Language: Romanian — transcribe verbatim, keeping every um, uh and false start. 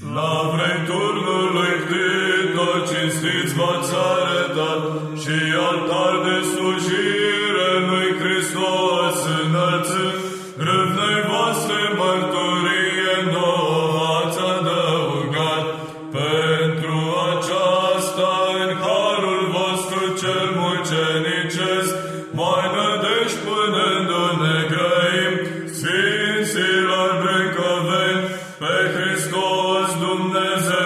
La vrei turnului Hristos cinstiți v-ați arătat și altar de slujire lui Hristos înălțând, râvnei voastre mărturie nouă ați adăugat. Pentru aceasta în harul vostru cel mucenicesc, mai nădejde punându-ne grăim, Sfinților brâncoveni, pe Hristos Dumnezeu.